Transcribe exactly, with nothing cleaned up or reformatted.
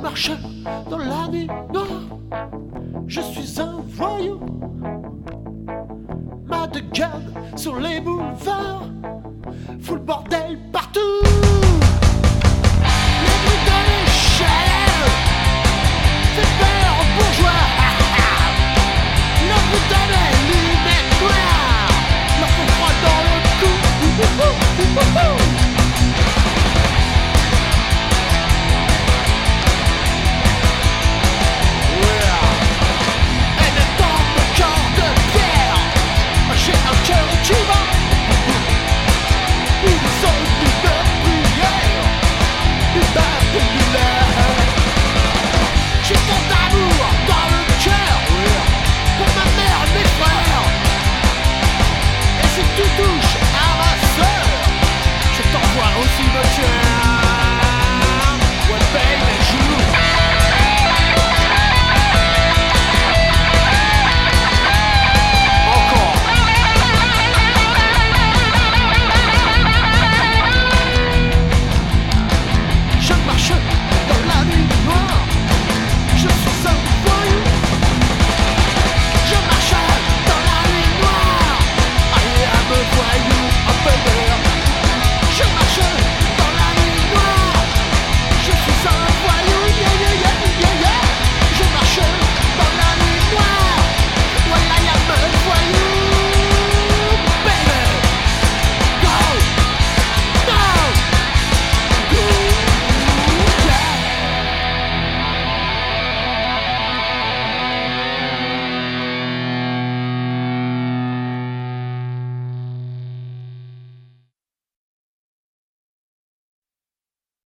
marche dans la nuit noire. Je suis un voyou, ma de gueule sur les boulevards, full bordel partout. Les bruits de l'échelle.